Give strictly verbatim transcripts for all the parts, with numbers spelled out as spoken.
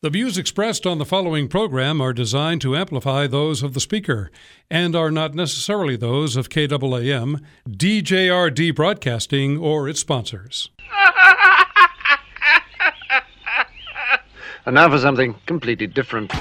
The views expressed on the following program are designed to amplify those of the speaker and are not necessarily those of K A A M, D J R D Broadcasting, or its sponsors. And now for something completely different.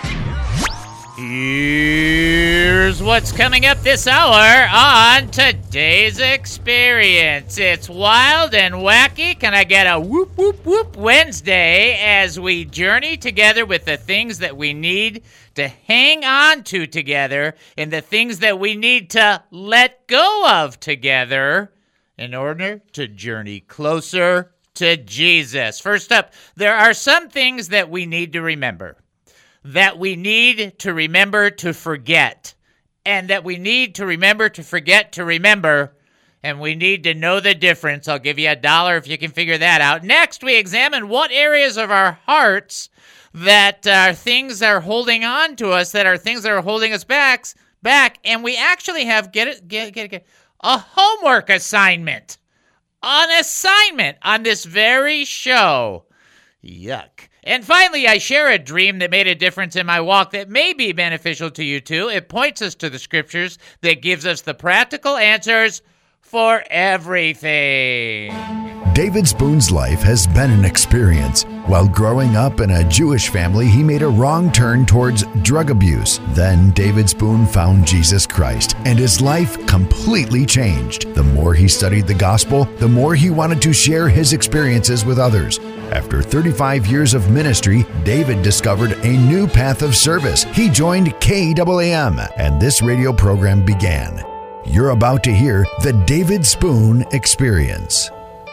Here's what's coming up this hour on today's experience. It's wild and wacky. Can I get a whoop, whoop, whoop Wednesday as we journey together with the things that we need to hang on to together and the things that we need to let go of together in order to journey closer to Jesus. First up, there are some things that we need to remember. That we need to remember to forget, and that we need to remember to forget to remember, and we need to know the difference. I'll give you a dollar if you can figure that out. Next, we examine what areas of our hearts that are things that are holding on to us, that are things that are holding us back, back, and we actually have, get it, get it, get it, get it, a homework assignment. An assignment on this very show. Yuck. And finally, I share a dream that made a difference in my walk that may be beneficial to you too. It points us to the scriptures that gives us the practical answers for everything. David Spoon's life has been an experience. While growing up in a Jewish family, he made a wrong turn towards drug abuse. Then David Spoon found Jesus Christ, and his life completely changed. The more he studied the gospel, the more he wanted to share his experiences with others. After thirty-five years of ministry, David discovered a new path of service. He joined K A A M, and this radio program began. You're about to hear the David Spoon Experience.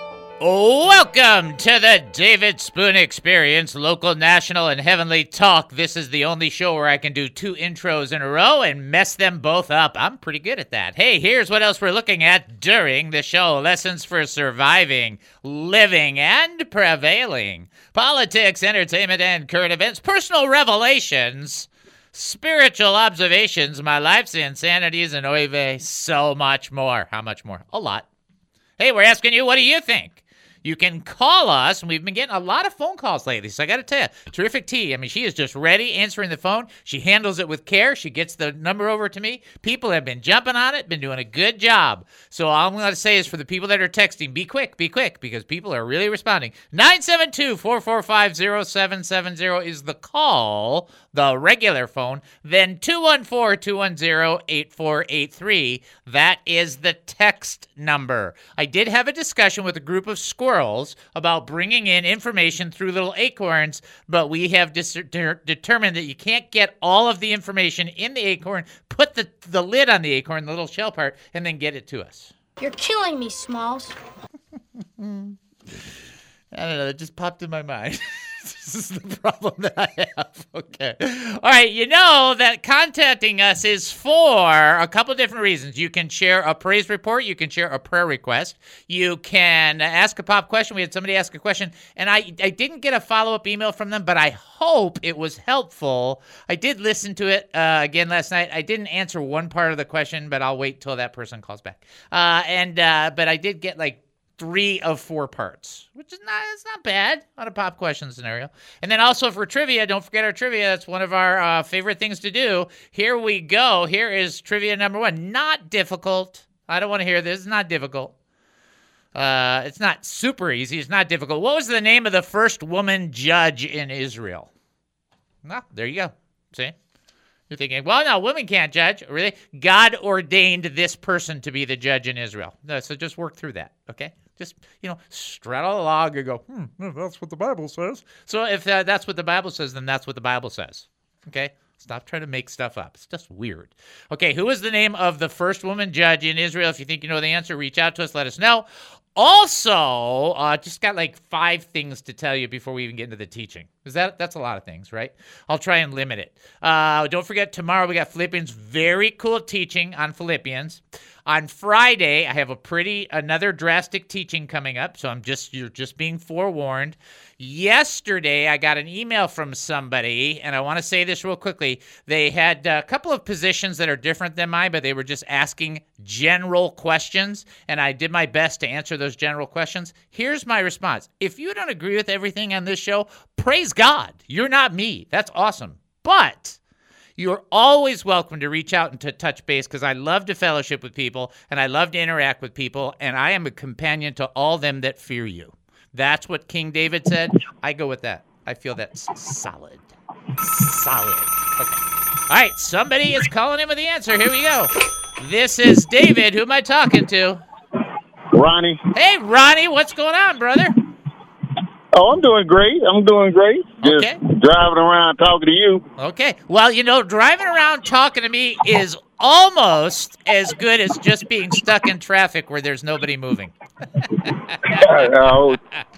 Welcome to the David Spoon Experience, local, national, and heavenly talk. This is the only show where I can do two intros in a row and mess them both up. I'm pretty good at that. Hey, here's what else we're looking at during the show. Lessons for surviving, living, and prevailing. Politics, entertainment, and current events. Personal revelations. Spiritual observations. My life's insanities, and oy vey, so much more. How much more? A lot. Hey, we're asking you, what do you think? You can call us, and we've been getting a lot of phone calls lately, so I got to tell you, Terrific T, I mean, she is just ready answering the phone. She handles it with care. She gets the number over to me. People have been jumping on it, been doing a good job. So all I'm going to say is for the people that are texting, be quick, be quick, because people are really responding. nine seven two, four four five, zero seven seven zero is the call, the regular phone. Then two one four, two one zero, eight four eight three, that is the text number. I did have a discussion with a group of squirrels about bringing in information through little acorns, but we have dis- de- determined that you can't get all of the information in the acorn, put the, the lid on the acorn, the little shell part, and then get it to us. You're killing me, Smalls. I don't know, it just popped in my mind. This is the problem that I have. Okay. All right. You know that contacting us is for a couple different reasons. You can share a praise report. You can share a prayer request. You can ask a pop question. We had somebody ask a question, and I, I didn't get a follow-up email from them, but I hope it was helpful. I did listen to it uh, again last night. I didn't answer one part of the question, but I'll wait till that person calls back. Uh, and uh, but I did get like three of four parts, which is not, it's not bad on a pop question scenario. And then also for trivia, don't forget our trivia. That's one of our uh, favorite things to do. Here we go. Here is trivia number one. Not difficult. I don't want to hear this. It's not difficult. Uh, it's not super easy. It's not difficult. What was the name of the first woman judge in Israel? No, there you go. See? You're thinking, well, no, women can't judge. Really? God ordained this person to be the judge in Israel. No, so just work through that, okay? Just, you know, straddle along and go, hmm, that's what the Bible says. So if uh, that's what the Bible says, then that's what the Bible says, okay? Stop trying to make stuff up. It's just weird. Okay, who is the name of the first woman judge in Israel? If you think you know the answer, reach out to us. Let us know. Also, uh, just got like five things to tell you before we even get into the teaching. Is that that's a lot of things, right? I'll try and limit it. Uh, don't forget, tomorrow we got Philippians. Very cool teaching on Philippians. On Friday, I have a pretty another drastic teaching coming up, so I'm just you're just being forewarned. Yesterday, I got an email from somebody, and I want to say this real quickly. They had a couple of positions that are different than mine, but they were just asking general questions, and I did my best to answer those those general questions, here's my response. If you don't agree with everything on this show, praise God. You're not me. That's awesome. But you're always welcome to reach out and to touch base because I love to fellowship with people and I love to interact with people, and I am a companion to all them that fear you. That's what King David said. I go with that. I feel that's solid. Solid. Okay. All right, somebody is calling in with the answer. Here we go. This is David. Who am I talking to? Ronnie. Hey, Ronnie. What's going on, brother? Oh, I'm doing great. I'm doing great. Just Okay. driving around talking to you. Okay. Well, you know, driving around talking to me is almost as good as just being stuck in traffic where there's nobody moving. Oh. All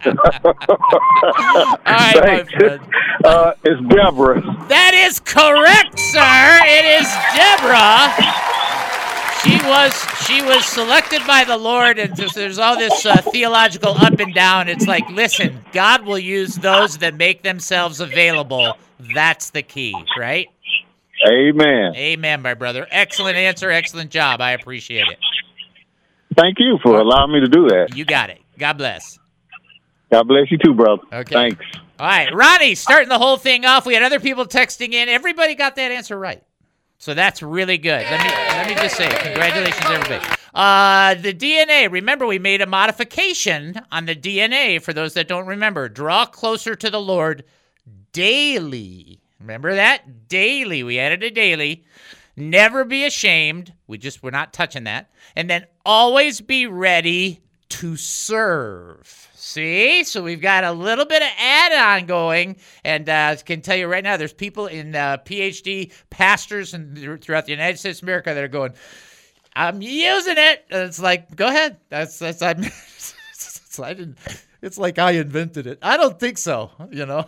right, my Thanks. friend. Uh, it's Deborah. That is correct, sir. It is Deborah. She was she was selected by the Lord, and just, there's all this uh, theological up and down. It's like, listen, God will use those that make themselves available. That's the key, right? Amen. Amen, my brother. Excellent answer. Excellent job. I appreciate it. Thank you for allowing me to do that. You got it. God bless. God bless you too, brother. Okay. Thanks. All right, Ronnie, starting the whole thing off. We had other people texting in. Everybody got that answer right. So that's really good. Let me let me just say, congratulations, everybody. Uh, the D N A, remember we made a modification on the D N A for those that don't remember. Draw closer to the Lord daily. Remember that? Daily. We added a daily. Never be ashamed. We just, we're not touching that. And then always be ready to serve. See? So we've got a little bit of add-on going, and uh, I can tell you right now, there's people in uh, P H D, pastors and throughout the United States of America that are going, I'm using it. And it's like, go ahead. That's, that's, I'm, it's, I didn't, it's like I invented it. I don't think so, you know?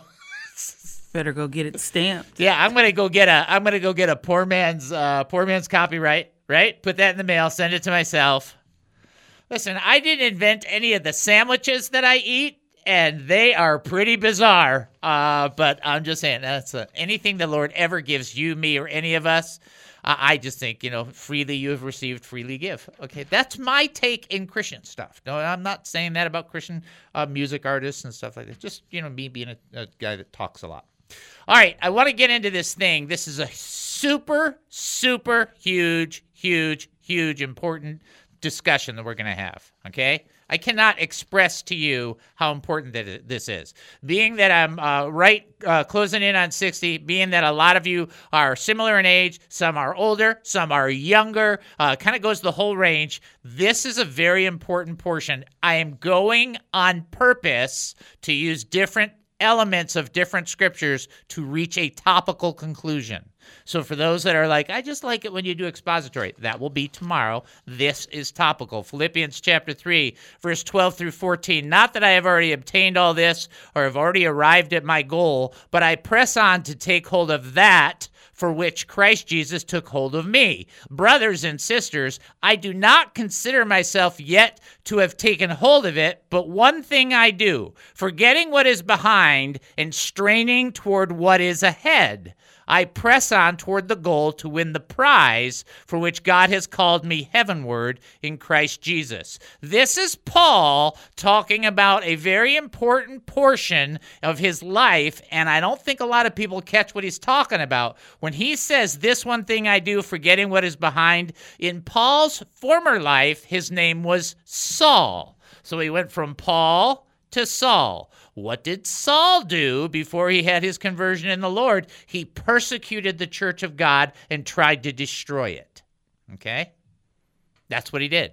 Better go get it stamped. Yeah, I'm gonna go get a, I'm gonna go get a poor man's, uh, poor man's copyright, right? Put that in the mail, send it to myself. Listen, I didn't invent any of the sandwiches that I eat, and they are pretty bizarre. Uh, but I'm just saying, that's uh, anything the Lord ever gives you, me, or any of us, uh, I just think, you know, freely you have received, freely give. Okay, that's my take in Christian stuff. No, I'm not saying that about Christian uh, music artists and stuff like that. Just, you know, me being a, a guy that talks a lot. All right, I want to get into this thing. This is a super, super huge, huge, huge, important discussion that we're going to have, okay? I cannot express to you how important that this is. Being that I'm uh, right uh, closing in on sixty, being that a lot of you are similar in age, some are older, some are younger, uh, kind of goes the whole range. This is a very important portion. I am going on purpose to use different elements of different scriptures to reach a topical conclusion. So for those that are like, I just like it when you do expository, that will be tomorrow. This is topical. Philippians chapter three, verse twelve through fourteen. Not that I have already obtained all this or have already arrived at my goal, but I press on to take hold of that for which Christ Jesus took hold of me. Brothers and sisters, I do not consider myself yet to have taken hold of it, but one thing I do, forgetting what is behind and straining toward what is ahead. I press on toward the goal to win the prize for which God has called me heavenward in Christ Jesus. This is Paul talking about a very important portion of his life, and I don't think a lot of people catch what he's talking about. When he says, this one thing I do, forgetting what is behind, in Paul's former life, his name was Saul. So he went from Paul to Saul. What did Saul do before he had his conversion in the Lord? He persecuted the church of God and tried to destroy it. Okay? That's what he did.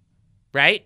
Right?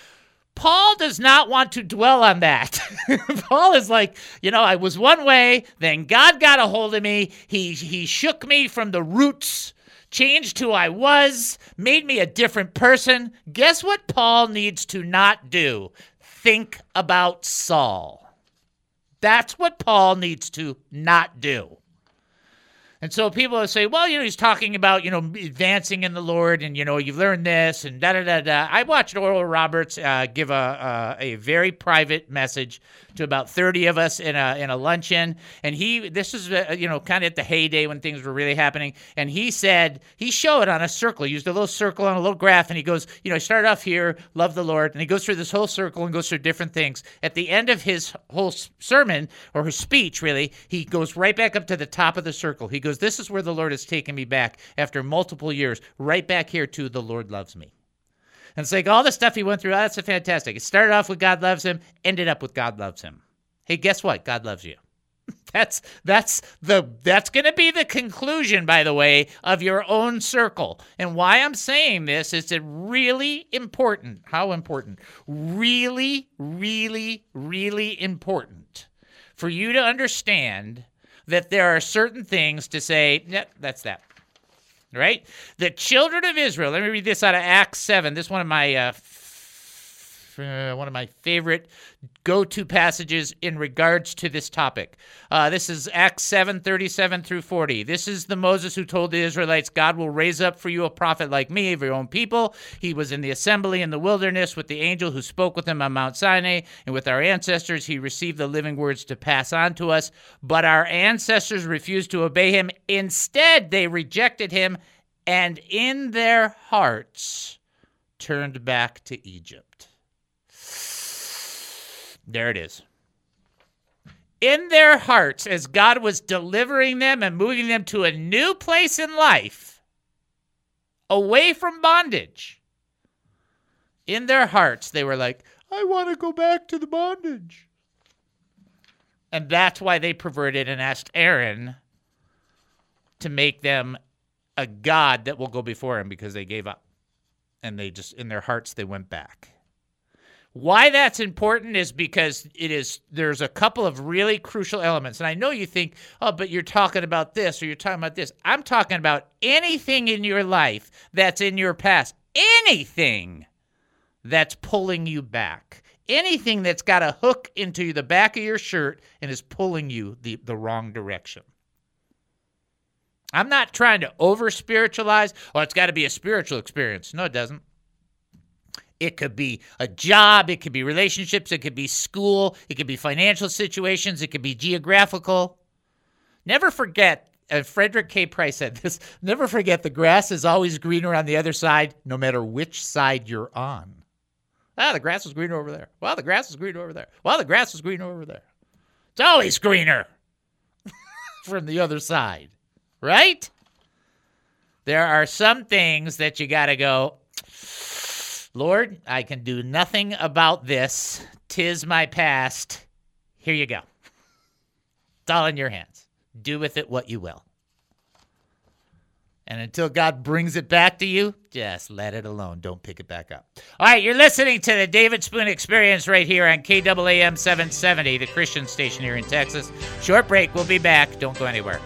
Paul does not want to dwell on that. Paul is like, you know, I was one way, then God got a hold of me. He, he shook me from the roots, changed who I was, made me a different person. Guess what Paul needs to not do? Think about Saul. That's what Paul needs to not do. And so people will say, well, you know, he's talking about, you know, advancing in the Lord and, you know, you've learned this and da-da-da-da. I watched Oral Roberts uh, give a, a a very private message to about thirty of us in a in a luncheon. And he, this is, uh, you know, kind of at the heyday when things were really happening. And he said, he showed on a circle, used a little circle on a little graph. And he goes, you know, he started off here, love the Lord. And he goes through this whole circle and goes through different things. At the end of his whole sermon, or his speech, really, he goes right back up to the top of the circle. He goes, this is where the Lord has taken me back after multiple years, right back here to the Lord loves me. And it's like all the stuff he went through, oh, that's a fantastic. It started off with God loves him, ended up with God loves him. Hey, guess what? God loves you. That's that's the that's going to be the conclusion, by the way, of your own circle. And why I'm saying this is it really important. How important? Really, really, really important for you to understand that there are certain things to say, yep, that's that. Right? The children of Israel, let me read this out of Acts seven. This is one of my uh, f- uh, one of my favorite go-to passages in regards to this topic. Uh, this is Acts seven, thirty-seven through forty. This is the Moses who told the Israelites, God will raise up for you a prophet like me of your own people. He was in the assembly in the wilderness with the angel who spoke with him on Mount Sinai, and with our ancestors he received the living words to pass on to us. But our ancestors refused to obey him. Instead, they rejected him, and in their hearts turned back to Egypt. There it is. In their hearts, as God was delivering them and moving them to a new place in life, away from bondage, in their hearts, they were like, I want to go back to the bondage. And that's why they perverted and asked Aaron to make them a god that will go before him, because they gave up. And they just, in their hearts, they went back. Why that's important is because it is there's a couple of really crucial elements. And I know you think, oh, but you're talking about this or you're talking about this. I'm talking about anything in your life that's in your past. Anything that's pulling you back. Anything that's got a hook into the back of your shirt and is pulling you the, the wrong direction. I'm not trying to over-spiritualize. Oh, it's got to be a spiritual experience. No, it doesn't. It could be a job. It could be relationships. It could be school. It could be financial situations. It could be geographical. Never forget, uh, Frederick K. Price said this, never forget the grass is always greener on the other side, no matter which side you're on. Ah, the grass is greener over there. Well, the grass is greener over there. Well, the grass is greener over there. It's always greener from the other side, right? There are some things that you got to go, Lord, I can do nothing about this. 'Tis my past. Here you go. It's all in your hands. Do with it what you will. And until God brings it back to you, just let it alone. Don't pick it back up. All right, you're listening to the David Spoon Experience right here on K A A M seven seventy, the Christian station here in Texas. Short break. We'll be back. Don't go anywhere.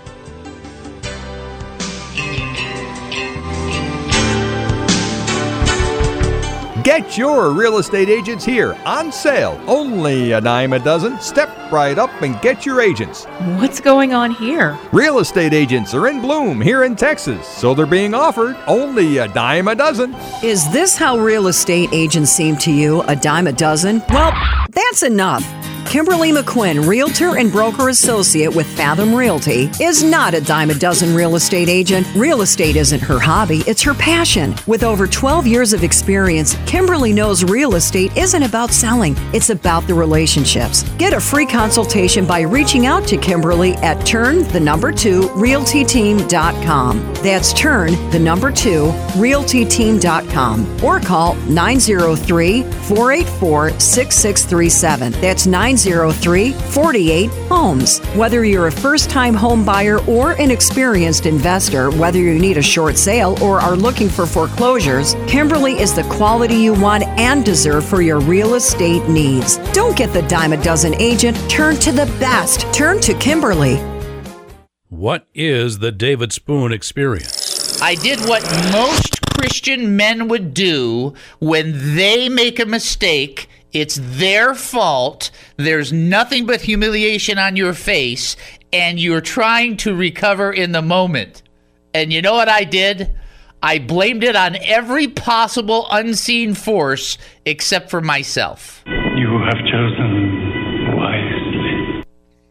Get your real estate agents here on sale. Only a dime a dozen. Step right up and get your agents. What's going on here? Real estate agents are in bloom here in Texas, so they're being offered only a dime a dozen. Is this how real estate agents seem to you, a dime a dozen? Well, that's enough. Kimberly McQuinn, Realtor and Broker Associate with Fathom Realty, is not a dime a dozen real estate agent. Real estate isn't her hobby, it's her passion. With over twelve years of experience, Kimberly knows real estate isn't about selling, it's about the relationships. Get a free consultation by reaching out to Kimberly at turn the number two realty team dot com. That's turn the number two realty team dot com or call nine zero three, four eight four, six six three seven. That's nine zero three, four eight, homes. Whether you're a first-time home buyer or an experienced investor, whether you need a short sale or are looking for foreclosures, Kimberly is the quality you want and deserve for your real estate needs. Don't get the dime a dozen agent. Turn to the best. Turn to Kimberly. What is the David Spoon Experience? I did what most Christian men would do when they make a mistake. It's their fault. There's nothing but humiliation on your face. and you're trying to recover in the moment. And you know what I did? I blamed it on every possible unseen force except for myself. You have chosen wisely.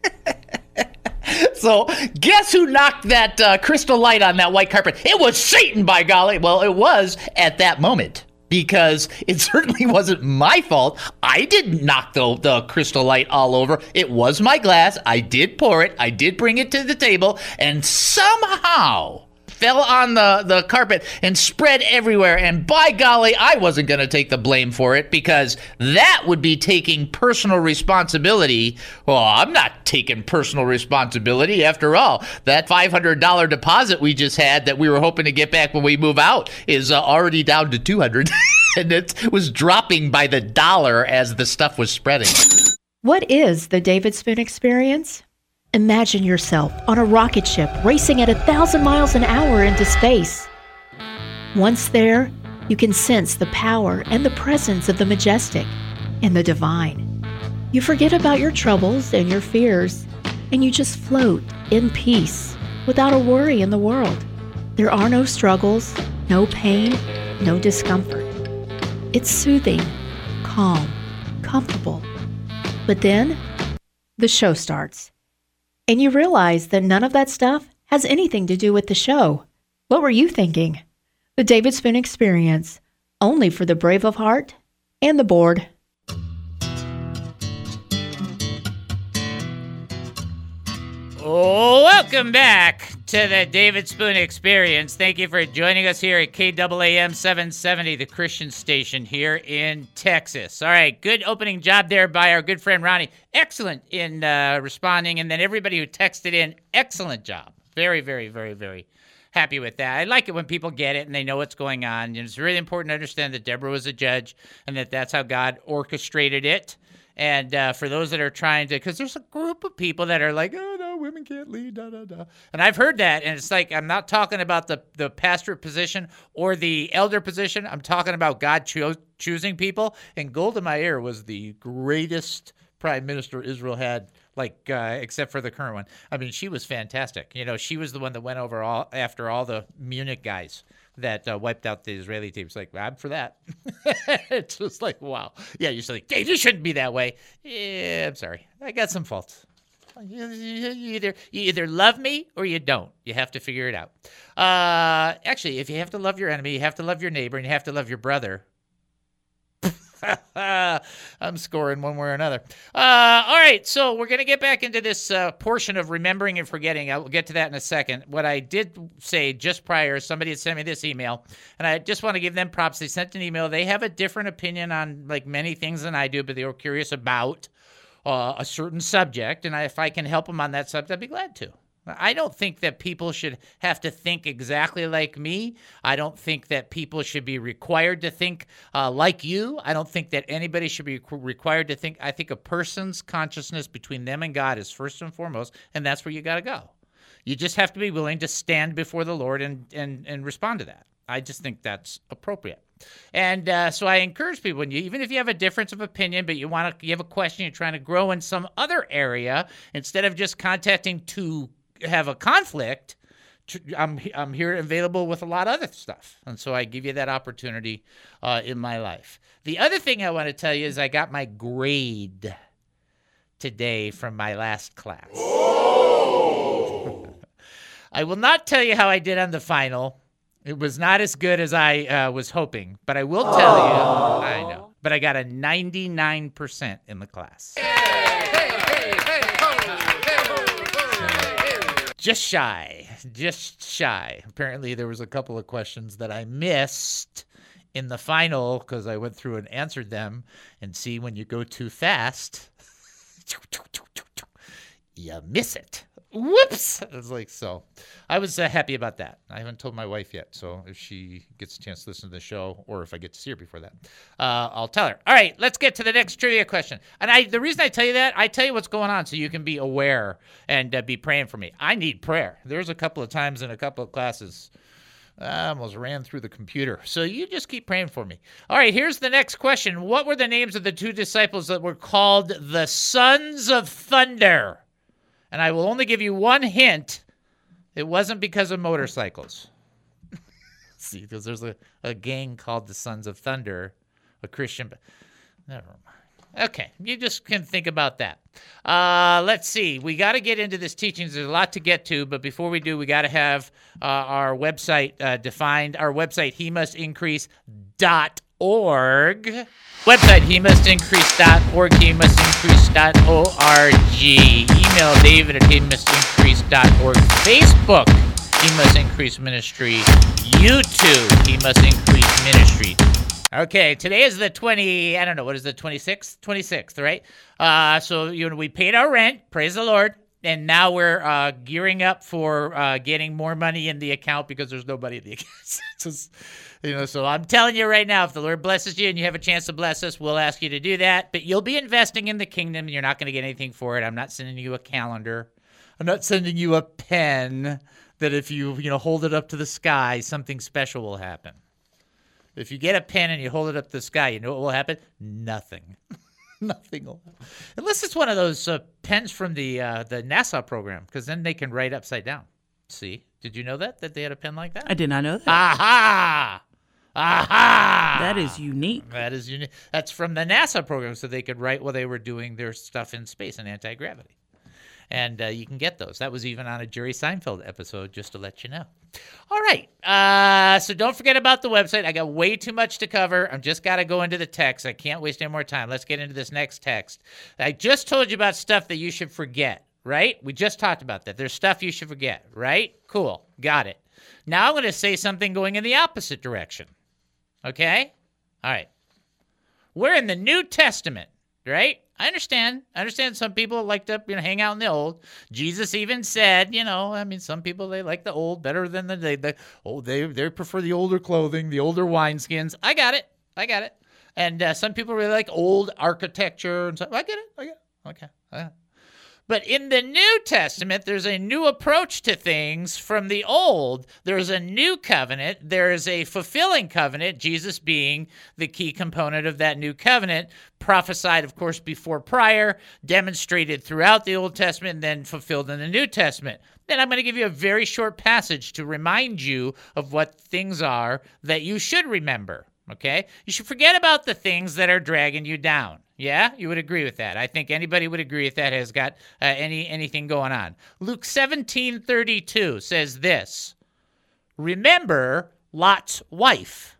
So, guess who knocked that uh, crystal light on that white carpet? It was Satan, by golly. Well, it was at that moment, because it certainly wasn't my fault. I didn't knock the, the crystal light all over. It was my glass. I did pour it. I did bring it to the table, and somehow fell on the, the carpet and spread everywhere. And by golly, I wasn't going to take the blame for it, because that would be taking personal responsibility. Well, I'm not taking personal responsibility. After all, that five hundred dollars deposit we just had that we were hoping to get back when we move out is uh, already down to two hundred dollars. And it was dropping by the dollar as the stuff was spreading. What is the David Spoon Experience? Imagine yourself on a rocket ship racing at a thousand miles an hour into space. Once there, you can sense the power and the presence of the majestic and the divine. You forget about your troubles and your fears, and you just float in peace without a worry in the world. There are no struggles, no pain, no discomfort. It's soothing, calm, comfortable. But then, the show starts. And you realize that none of that stuff has anything to do with the show. What were you thinking? The David Spoon Experience, only for the brave of heart and the bored. Welcome back to the David Spoon Experience. Thank you for joining us here at K A A M seven seventy, the Christian station here in Texas. All right, good opening job there by our good friend Ronnie. Excellent in uh, responding. And then everybody who texted in, excellent job. Very, very, very, very happy with that. I like it when people get it and they know what's going on. And it's really important to understand that Deborah was a judge and that that's how God orchestrated it. And uh, for those that are trying to, because there's a group of people that are like, oh, no, women can't lead, da, da, da. And I've heard that, and it's like, I'm not talking about the, the pastorate position or the elder position. I'm talking about God cho- choosing people. And Golda Meir was the greatest prime minister Israel had, like, uh, except for the current one. I mean, she was fantastic. You know, she was the one that went over all after all the Munich guys that uh, wiped out the Israeli teams. Like, I'm for that. It's just like, wow. Yeah, you're like, Dave, you shouldn't be that way. Yeah, I'm sorry. I got some faults. You, you, you either you either love me or you don't. You have to figure it out. Uh, actually, if you have to love your enemy, you have to love your neighbor, and you have to love your brother. I'm scoring one way or another. Uh, all right, so we're going to get back into this uh, portion of remembering and forgetting. I will get to that in a second. What I did say just prior, somebody had sent me this email, and I just want to give them props. They sent an email. They have a different opinion on like many things than I do, but they were curious about uh, a certain subject, and I, if I can help them on that subject, I'd be glad to. I don't think that people should have to think exactly like me. I don't think that people should be required to think uh, like you. I don't think that anybody should be required to think. I think a person's consciousness between them and God is first and foremost, and that's where you got to go. You just have to be willing to stand before the Lord and and and respond to that. I just think that's appropriate. And uh, so I encourage people, when you, even if you have a difference of opinion, but you want to, you have a question, you're trying to grow in some other area, instead of just contacting to have a conflict, I'm I'm here available with a lot of other stuff. And so I give you that opportunity uh, in my life. The other thing I want to tell you is I got my grade today from my last class. I will not tell you how I did on the final. It was not as good as I uh, was hoping, but I will tell Aww. you, I know, but I got a ninety-nine percent in the class. Just shy, just shy. Apparently there was a couple of questions that I missed in the final because I went through and answered them. And see, when you go too fast, you miss it. Whoops. I was like, so I was uh, happy about that. I haven't told my wife yet. So if she gets a chance to listen to the show, or if I get to see her before that, uh, I'll tell her. All right, let's get to the next trivia question. And I, the reason I tell you that, I tell you what's going on so you can be aware and uh, be praying for me. I need prayer. There's a couple of times in a couple of classes I almost ran through the computer. So you just keep praying for me. All right, here's the next question. What were the names of the two disciples that were called the sons of thunder? And I will only give you one hint. It wasn't because of motorcycles. See, because there's a, a gang called the Sons of Thunder, a Christian. Never mind. Okay, you just can think about that. Uh, let's see. We got to get into this teachings. There's a lot to get to, but before we do, we got to have uh, our website uh, defined. Our website, he must increase dot org. Website, he must increase dot org, he must increase dot org. Email David at he must increase dot org. Facebook, He Must Increase Ministry. YouTube, He Must Increase Ministry. Okay, today is the twenty, I don't know, what is the twenty-sixth? twenty-sixth, right? Uh, so, you know, we paid our rent, praise the Lord, and now we're uh, gearing up for uh, getting more money in the account because there's nobody in the account. So, you know, so I'm telling you right now, if the Lord blesses you and you have a chance to bless us, we'll ask you to do that. But you'll be investing in the kingdom, and you're not going to get anything for it. I'm not sending you a calendar. I'm not sending you a pen that if you, you know, hold it up to the sky, something special will happen. If you get a pen and you hold it up to the sky, you know what will happen? Nothing. Nothing will happen. Unless it's one of those uh, pens from the uh, the NASA program, because then they can write upside down. See? Did you know that? That they had a pen like that? I did not know that. Aha! Aha! That is unique. That is unique. That's from the NASA program, so they could write while they were doing their stuff in space and anti-gravity. And uh, you can get those. That was even on a Jerry Seinfeld episode, just to let you know. All right. Uh, so don't forget about the website. I got way too much to cover. I've just got to go into the text. I can't waste any more time. Let's get into this next text. I just told you about stuff that you should forget, right? We just talked about that. There's stuff you should forget, right? Cool. Got it. Now I'm going to say something going in the opposite direction. Okay? All right. We're in the New Testament, right? I understand. I understand some people like to, you know, hang out in the old. Jesus even said, you know, I mean, some people, they like the old better than the, they, the oh, they, they prefer the older clothing, the older wineskins. I got it. I got it. And uh, some people really like old architecture and stuff. I get it. I get it. Okay. I got it. But in the New Testament, there's a new approach to things from the old. There's a new covenant. There is a fulfilling covenant, Jesus being the key component of that new covenant, prophesied, of course, before prior, demonstrated throughout the Old Testament, and then fulfilled in the New Testament. Then I'm going to give you a very short passage to remind you of what things are that you should remember, okay? You should forget about the things that are dragging you down. Yeah, you would agree with that. I think anybody would agree if that has got uh, any anything going on. Luke seventeen thirty-two says this, remember Lot's wife.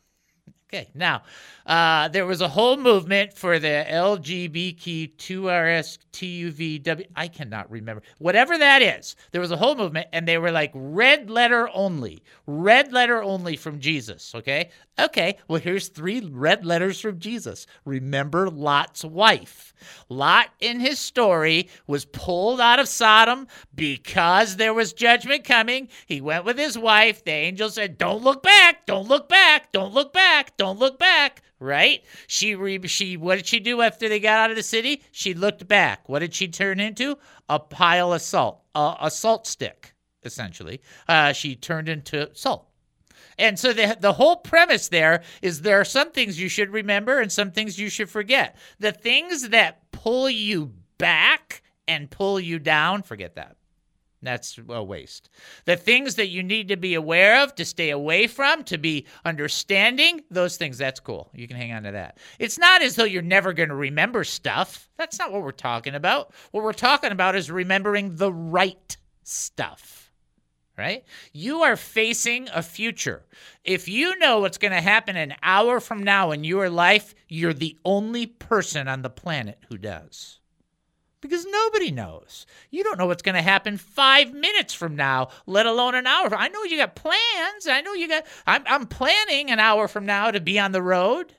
Okay, now, uh, there was a whole movement for the L G B T Q R S T U V W. I cannot remember. Whatever that is, there was a whole movement, and they were like red letter only. Red letter only from Jesus, okay? Okay, well, here's three red letters from Jesus. Remember Lot's wife. Lot, in his story, was pulled out of Sodom because there was judgment coming. He went with his wife. The angel said, don't look back, don't look back, don't look back, don't look back, right? She, re- she, what did she do after they got out of the city? She looked back. What did she turn into? A pile of salt, uh, a salt stick, essentially. Uh, she turned into salt. And so the the whole premise there is there are some things you should remember and some things you should forget. The things that pull you back and pull you down, forget that. That's a waste. The things that you need to be aware of, to stay away from, to be understanding, those things, that's cool. You can hang on to that. It's not as though you're never going to remember stuff. That's not what we're talking about. What we're talking about is remembering the right stuff. Right? You are facing a future. If you know what's going to happen an hour from now in your life, you're the only person on the planet who does. Because nobody knows. You don't know what's going to happen five minutes from now, let alone an hour. I know you got plans. I know you got, I'm, I'm planning an hour from now to be on the road.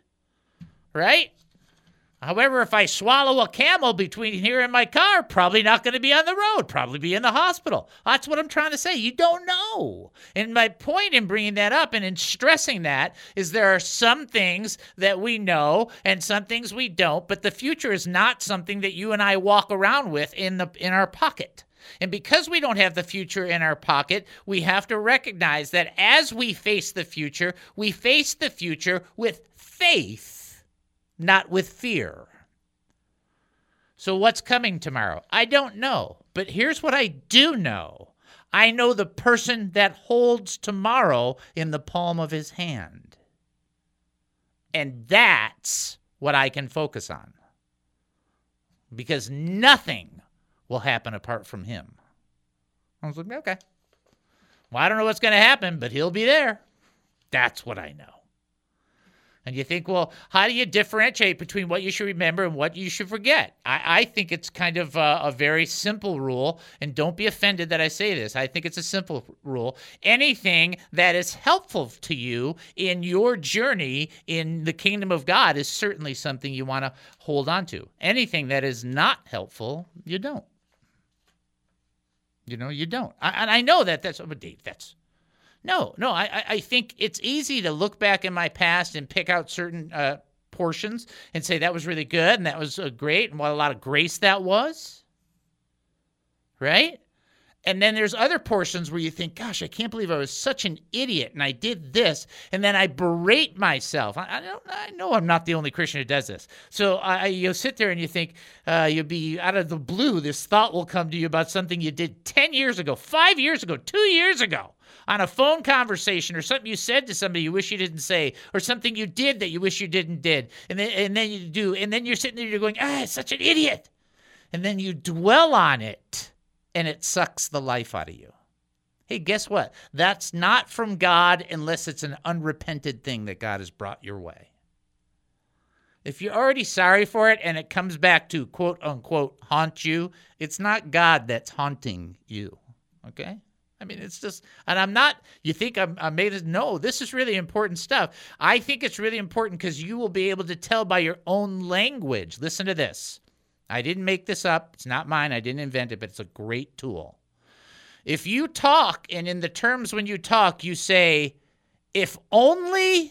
Right? However, if I swallow a camel between here and my car, probably not going to be on the road, probably be in the hospital. That's what I'm trying to say. You don't know. And my point in bringing that up and in stressing that is there are some things that we know and some things we don't, but the future is not something that you and I walk around with in the in our pocket. And because we don't have the future in our pocket, we have to recognize that as we face the future, we face the future with faith, not with fear. So what's coming tomorrow? I don't know. But here's what I do know. I know the person that holds tomorrow in the palm of his hand. And that's what I can focus on. Because nothing will happen apart from him. I was like, okay. Well, I don't know what's going to happen, but he'll be there. That's what I know. And you think, well, how do you differentiate between what you should remember and what you should forget? I, I think it's kind of a, a very simple rule, and don't be offended that I say this. I think it's a simple rule. Anything that is helpful to you in your journey in the kingdom of God is certainly something you want to hold on to. Anything that is not helpful, you don't. You know, you don't. I, and I know that that's, oh, Dave, that's, No, no, I, I think it's easy to look back in my past and pick out certain uh, portions and say that was really good and that was uh, great and what a lot of grace that was, right? And then there's other portions where you think, gosh, I can't believe I was such an idiot and I did this, and then I berate myself. I, I, don't, I know I'm not the only Christian who does this. So I, you'll sit there and you think, uh, you'll be out of the blue, this thought will come to you about something you did ten years ago, five years ago, two years ago. On a phone conversation or something you said to somebody you wish you didn't say, or something you did that you wish you didn't did, and then and then you do, and then you're sitting there, you're going, ah, it's such an idiot. And then you dwell on it, and it sucks the life out of you. Hey, guess what? That's not from God unless it's an unrepented thing that God has brought your way. If you're already sorry for it and it comes back to quote unquote haunt you, it's not God that's haunting you, okay? I mean, it's just, and I'm not, you think I'm, I made it, no, this is really important stuff. I think it's really important because you will be able to tell by your own language. Listen to this. I didn't make this up. It's not mine. I didn't invent it, but it's a great tool. If you talk, and in the terms when you talk, you say, if only,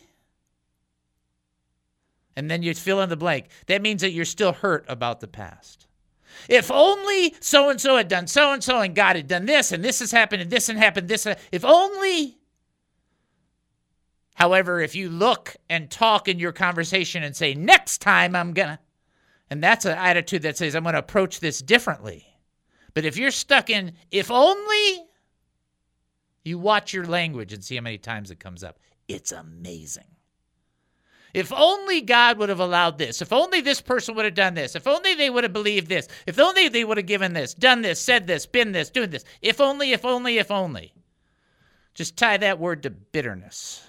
and then you fill in the blank, that means that you're still hurt about the past. If only so-and-so had done so-and-so and God had done this and this has happened and this and happened, this. If only. However, if you look and talk in your conversation and say, next time I'm going to, and that's an attitude that says, I'm going to approach this differently. But if you're stuck in, if only, you watch your language and see how many times it comes up. It's amazing. If only God would have allowed this. If only this person would have done this. If only they would have believed this. If only they would have given this, done this, said this, been this, doing this. If only, if only, if only. Just tie that word to bitterness.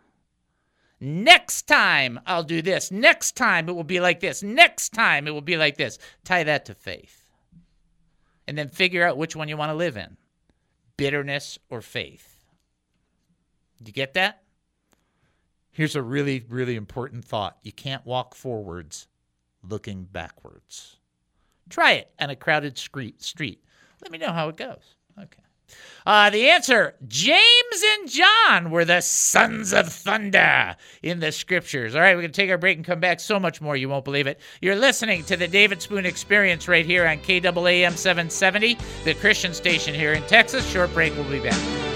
Next time I'll do this. Next time it will be like this. Next time it will be like this. Tie that to faith. And then figure out which one you want to live in. Bitterness or faith. Do you get that? Here's a really, really important thought. You can't walk forwards looking backwards. Try it on a crowded street. street. Let me know how it goes. Okay. Uh, the answer, James and John were the sons of thunder in the scriptures. All right, we're going to take our break and come back. So much more, you won't believe it. You're listening to the David Spoon Experience right here on K A A M seven seventy, the Christian station here in Texas. Short break, we'll be back.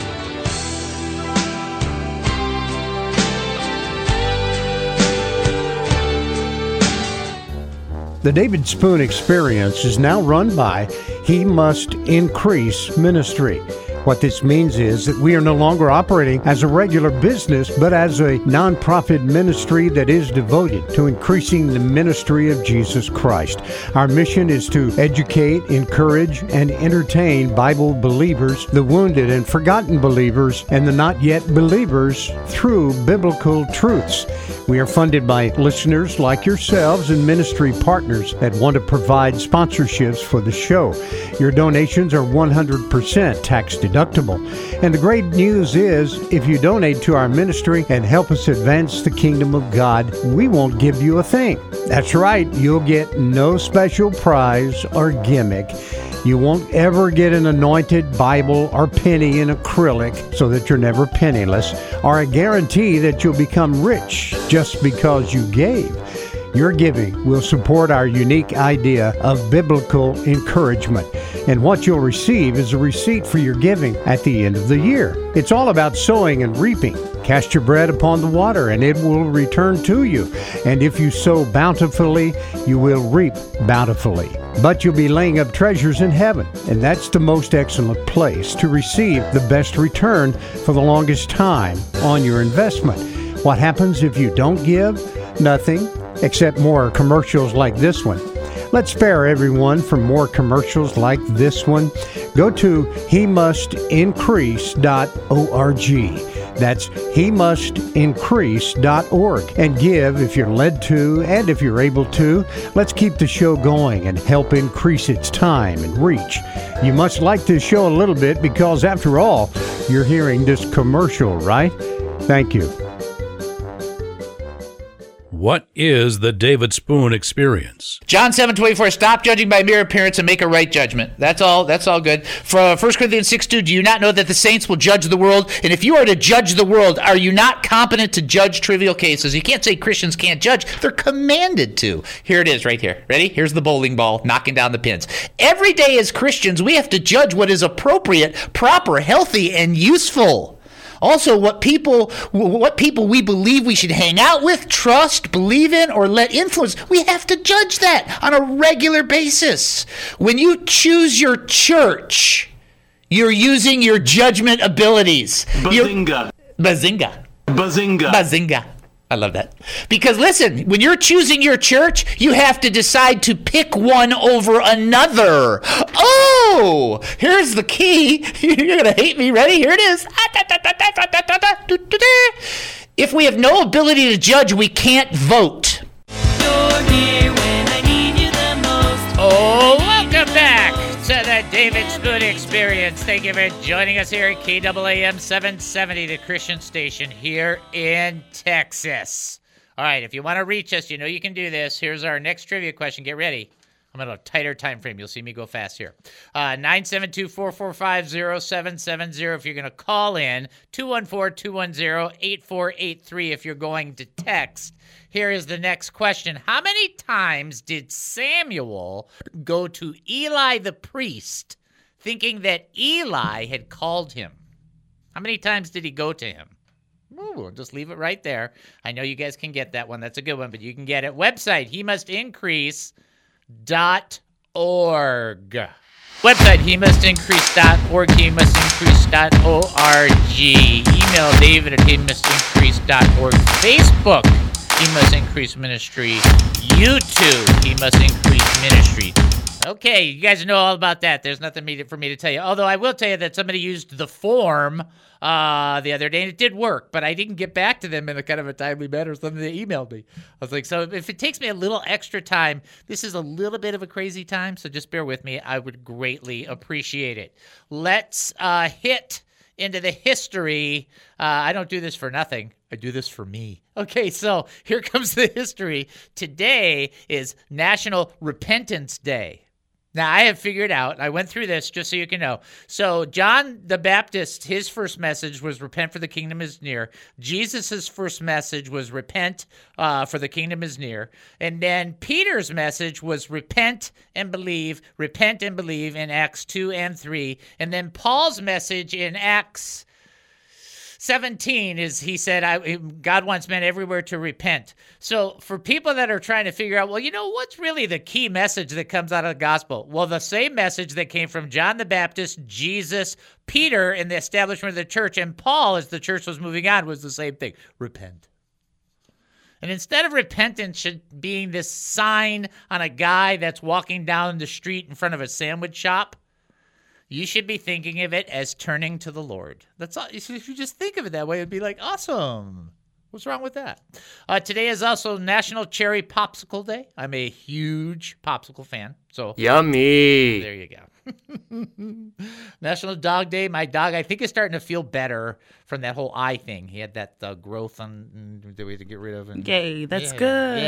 The David Spoon Experience is now run by He Must Increase Ministry. What this means is that we are no longer operating as a regular business, but as a nonprofit ministry that is devoted to increasing the ministry of Jesus Christ. Our mission is to educate, encourage, and entertain Bible believers, the wounded and forgotten believers, and the not yet believers through biblical truths. We are funded by listeners like yourselves and ministry partners that want to provide sponsorships for the show. Your donations are one hundred percent tax deductible. And the great news is, if you donate to our ministry and help us advance the kingdom of God, we won't give you a thing. That's right, you'll get no special prize or gimmick. You won't ever get an anointed Bible or penny in acrylic so that you're never penniless, or a guarantee that you'll become rich just because you gave. Your giving will support our unique idea of biblical encouragement. And what you'll receive is a receipt for your giving at the end of the year. It's all about sowing and reaping. Cast your bread upon the water, and it will return to you. And if you sow bountifully, you will reap bountifully. But you'll be laying up treasures in heaven, and that's the most excellent place to receive the best return for the longest time on your investment. What happens if you don't give? Nothing, except more commercials like this one. Let's spare everyone from more commercials like this one. Go to he must increase dot org. That's he must increase dot org and give if you're led to and if you're able to. Let's keep the show going and help increase its time and reach. You must like this show a little bit because, after all, you're hearing this commercial, right? Thank you. What is the David Spoon Experience? John seven twenty-four, stop judging by mere appearance and make a right judgment. That's all That's all good. For First Corinthians six two, do you not know that the saints will judge the world? And if you are to judge the world, are you not competent to judge trivial cases? You can't say Christians can't judge. They're commanded to. Here it is right here. Ready? Here's the bowling ball knocking down the pins. Every day as Christians, we have to judge what is appropriate, proper, healthy, and useful. Also, what people what people we believe we should hang out with, trust, believe in, or let influence, we have to judge that on a regular basis. When you choose your church, you're using your judgment abilities. Bazinga. You're, bazinga. Bazinga. Bazinga. I love that. Because listen, when you're choosing your church, you have to decide to pick one over another. Oh, here's the key. You're going to hate me. Ready? Here it is. If we have no ability to judge, we can't vote. You're here when I need you the most. Oh, welcome back to the David Spoon Experience. Thank you for joining us here at K A A M seven seventy, the Christian station here in Texas. All right, if you want to reach us, you know you can do this. Here's our next trivia question. Get ready. I'm at a tighter time frame. You'll see me go fast here. Uh, nine seven two, four four five, zero seven seven zero if you're going to call in. two one four, two one zero, eight four eight three if you're going to text. Here is the next question. How many times did Samuel go to Eli the priest thinking that Eli had called him? How many times did he go to him? Ooh, we'll just leave it right there. I know you guys can get that one. That's a good one, but you can get it. Website, he must increase dot org. Website, he must increase dot org, he must increase dot org. Email David at he must increase dot org. Facebook, He Must Increase Ministry. YouTube, He Must Increase Ministry. Okay, you guys know all about that. There's nothing for me to tell you. Although I will tell you that somebody used the form uh, the other day, and it did work, but I didn't get back to them in a kind of a timely manner. Something they emailed me. I was like, so if it takes me a little extra time, this is a little bit of a crazy time, so just bear with me. I would greatly appreciate it. Let's uh, hit into the history. Uh, I don't do this for nothing. I do this for me. Okay, so here comes the history. Today is National Repentance Day. Now, I have figured out, I went through this just so you can know. So John the Baptist, his first message was repent for the kingdom is near. Jesus' first message was repent uh, for the kingdom is near. And then Peter's message was repent and believe, repent and believe in Acts two and three. And then Paul's message in Acts seventeen is, he said, I, God wants men everywhere to repent. So for people that are trying to figure out, well, you know, what's really the key message that comes out of the gospel? Well, the same message that came from John the Baptist, Jesus, Peter in the establishment of the church, and Paul as the church was moving on was the same thing. Repent. And instead of repentance being this sign on a guy that's walking down the street in front of a sandwich shop, you should be thinking of it as turning to the Lord. That's all. If you just think of it that way, it'd be like, awesome. What's wrong with that? Uh, today is also National Cherry Popsicle Day. I'm a huge popsicle fan. So yummy. There you go. National Dog Day. My dog, I think, is starting to feel better from that whole eye thing. He had that uh, growth on that we had to get rid of. And, Yay, that's yeah, good.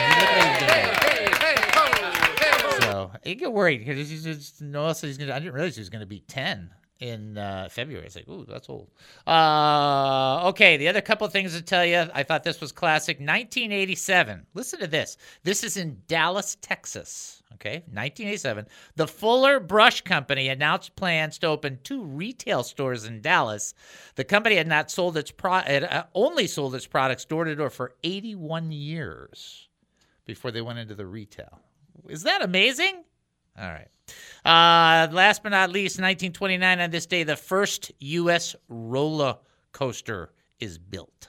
Yeah. So I get worried because he's just noticed he's gonna. I didn't realize he was gonna be ten. in uh, February. It's like, ooh, that's old. Uh, okay, the other couple things to tell you. I thought this was classic. nineteen eighty-seven. Listen to this. This is in Dallas, Texas. Okay, nineteen eighty-seven. The Fuller Brush Company announced plans to open two retail stores in Dallas. The company had not sold its pro- it, uh, only sold its products door to door for eighty-one years before they went into the retail. Is that amazing? All right. Uh, last but not least, nineteen twenty-nine, on this day, the first U S roller coaster is built.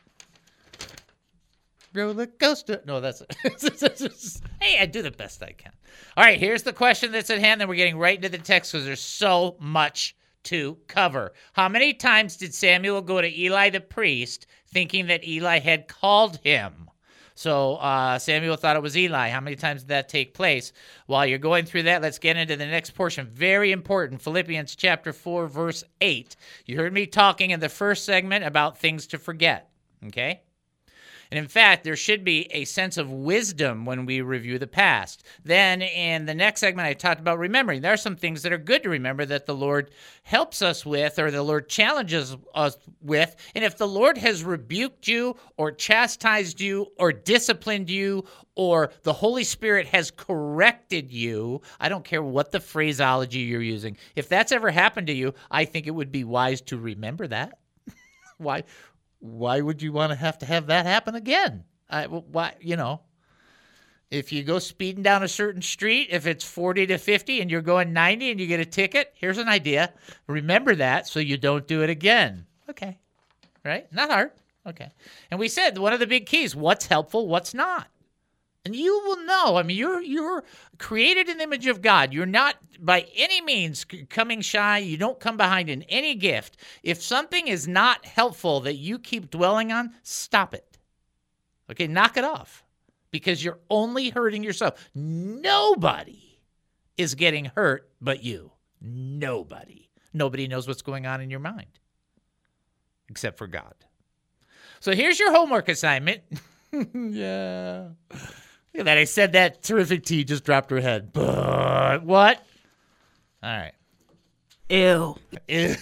Roller coaster. No, that's it. Hey, I do the best I can. All right, here's the question that's at hand. Then we're getting right into the text because there's so much to cover. How many times did Samuel go to Eli the priest thinking that Eli had called him? So uh, Samuel thought it was Eli. How many times did that take place? While you're going through that, let's get into the next portion. Very important. Philippians chapter four, verse eight. You heard me talking in the first segment about things to forget, okay? And in fact, there should be a sense of wisdom when we review the past. Then in the next segment, I talked about remembering. There are some things that are good to remember that the Lord helps us with or the Lord challenges us with. And if the Lord has rebuked you or chastised you or disciplined you or the Holy Spirit has corrected you, I don't care what the phraseology you're using. If that's ever happened to you, I think it would be wise to remember that. Why? Why would you want to have to have that happen again? I, why, you know, if you go speeding down a certain street, if it's forty to fifty and you're going ninety and you get a ticket, here's an idea. Remember that so you don't do it again. Okay. Right? Not hard. Okay. And we said one of the big keys, what's helpful, what's not. And you will know. I mean, you're you're created in the image of God. You're not by any means coming shy. You don't come behind in any gift. If something is not helpful that you keep dwelling on, stop it. Okay, knock it off because you're only hurting yourself. Nobody is getting hurt but you. Nobody. Nobody knows what's going on in your mind except for God. So here's your homework assignment. Yeah. Look at that. I said that. Terrific T just dropped her head. But what? All right. Ew. Ew.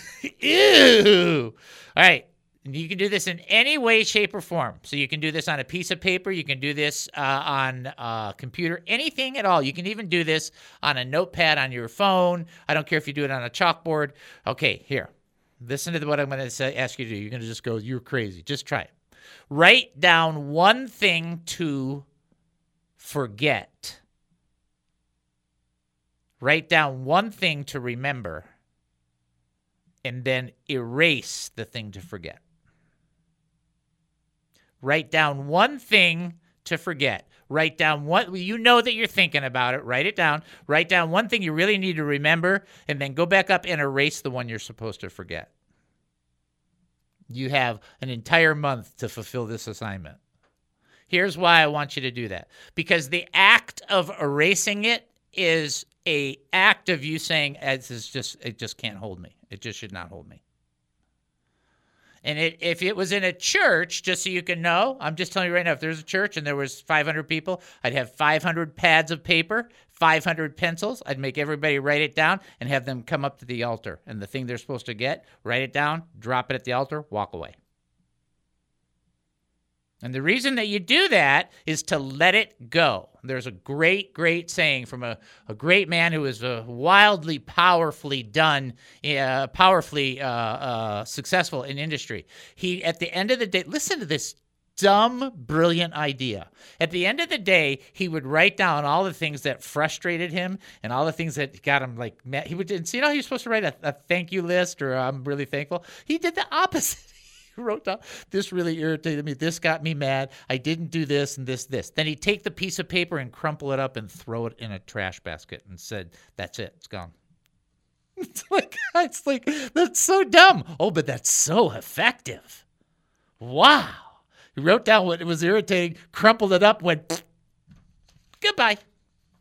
Ew. All right. You can do this in any way, shape, or form. So you can do this on a piece of paper. You can do this uh, on a computer, anything at all. You can even do this on a notepad on your phone. I don't care if you do it on a chalkboard. Okay, here. Listen to what I'm going to ask you to do. You're going to just go, you're crazy. Just try it. Write down one thing to forget. Write down one thing to remember, and then erase the thing to forget. Write down one thing to forget. Write down what you know that you're thinking about it. Write it down. Write down one thing you really need to remember, and then go back up and erase the one you're supposed to forget. You have an entire month to fulfill this assignment. Here's why I want you to do that. Because the act of erasing it is a act of you saying, "This is just it just can't hold me. It just should not hold me." And it, if it was in a church, just so you can know, I'm just telling you right now, if there's a church and there was five hundred people, I'd have five hundred pads of paper, five hundred pencils. I'd make everybody write it down and have them come up to the altar. And the thing they're supposed to get, write it down, drop it at the altar, walk away. And the reason that you do that is to let it go. There's a great, great saying from a, a great man who is uh, wildly, powerfully done, uh, powerfully uh, uh, successful in industry. He, at the end of the day, listen to this dumb, brilliant idea. At the end of the day, he would write down all the things that frustrated him and all the things that got him like mad. He would, so you know, he was supposed to write a, a thank you list or I'm really thankful. He did the opposite. Wrote down, this really irritated me. This got me mad. I didn't do this and this, this. Then he'd take the piece of paper and crumple it up and throw it in a trash basket and said, that's it. It's gone. It's like, it's like, that's so dumb. Oh, but that's so effective. Wow. He wrote down what was irritating, crumpled it up, went, goodbye.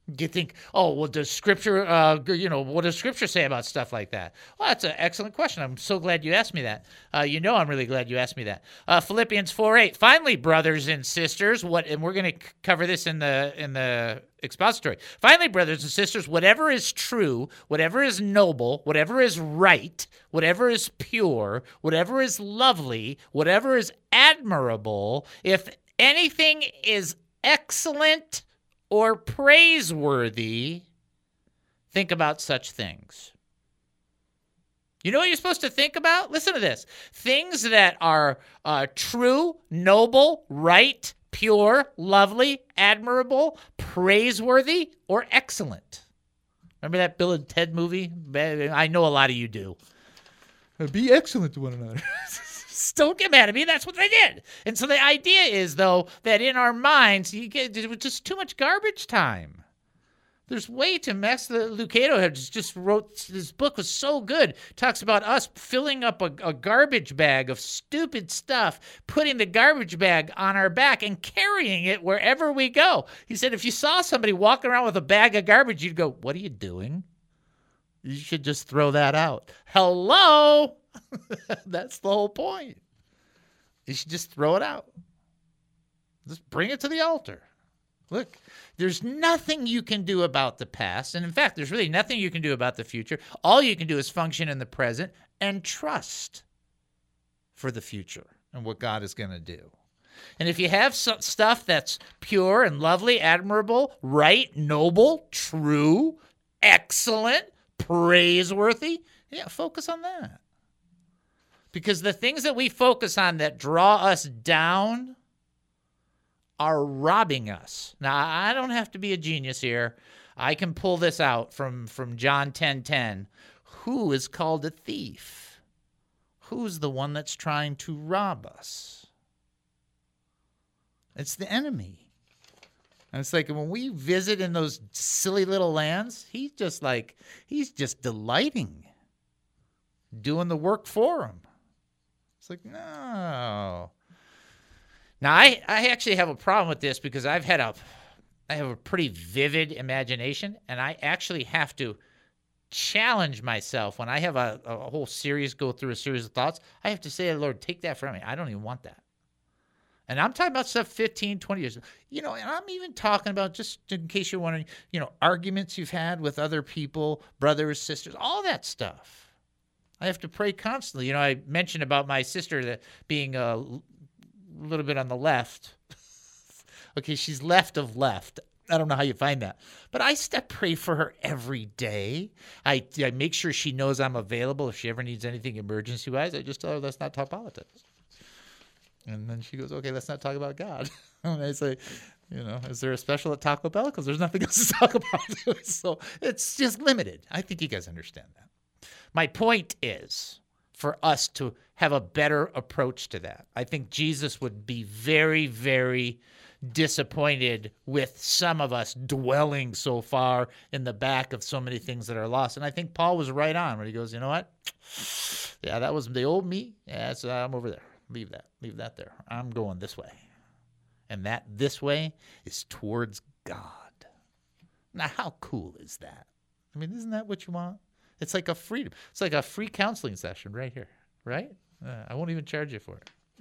You think, oh, well, does Scripture, uh, you know, what does Scripture say about stuff like that? Well, that's an excellent question. I'm so glad you asked me that. Uh, you know I'm really glad you asked me that. Uh, Philippians four eight. Finally, brothers and sisters, what, and we're going to cover this in the in the expository. Finally, brothers and sisters, whatever is true, whatever is noble, whatever is right, whatever is pure, whatever is lovely, whatever is admirable, if anything is excellent or praiseworthy, think about such things. You know what you're supposed to think about? Listen to this. Things that are uh, true, noble, right, pure, lovely, admirable, praiseworthy, or excellent. Remember that Bill and Ted movie? I know a lot of you do. Be excellent to one another. Don't get mad at me. That's what they did. And so the idea is, though, that in our minds, you get it was just too much garbage time. There's way too much. Lucado had just wrote, this book was so good. Talks about us filling up a, a garbage bag of stupid stuff, putting the garbage bag on our back and carrying it wherever we go. He said, if you saw somebody walking around with a bag of garbage, you'd go, what are you doing? You should just throw that out. Hello? That's the whole point. You should just throw it out. Just bring it to the altar. Look, there's nothing you can do about the past. And in fact, there's really nothing you can do about the future. All you can do is function in the present and trust for the future and what God is going to do. And if you have some stuff that's pure and lovely, admirable, right, noble, true, excellent, praiseworthy, yeah, focus on that. Because the things that we focus on that draw us down are robbing us. Now, I don't have to be a genius here. I can pull this out from, from John ten ten. Who is called a thief? Who's the one that's trying to rob us? It's the enemy. And it's like when we visit in those silly little lands, he's just like, he's just delighting, doing the work for him. It's like, no. Now, I, I actually have a problem with this because I've had a, I have a pretty vivid imagination, and I actually have to challenge myself when I have a, a whole series, go through a series of thoughts. I have to say, Lord, take that from me. I don't even want that. And I'm talking about stuff fifteen, twenty years. You know, and I'm even talking about, just in case you're wondering, you know, arguments you've had with other people, brothers, sisters, all that stuff. I have to pray constantly. You know, I mentioned about my sister that being a little bit on the left. Okay, she's left of left. I don't know how you find that. But I step pray for her every day. I, I make sure she knows I'm available if she ever needs anything emergency-wise. I just tell her, let's not talk politics. And then she goes, okay, let's not talk about God. And I say, you know, is there a special at Taco Bell? Because there's nothing else to talk about. So it's just limited. I think you guys understand that. My point is for us to have a better approach to that. I think Jesus would be very, very disappointed with some of us dwelling so far in the back of so many things that are lost. And I think Paul was right on when he goes, you know what? Yeah, that was the old me. Yeah, so I'm over there. Leave that. Leave that there. I'm going this way. And that this way is towards God. Now, how cool is that? I mean, isn't that what you want? It's like a freedom. It's like a free counseling session right here, right? Uh, I won't even charge you for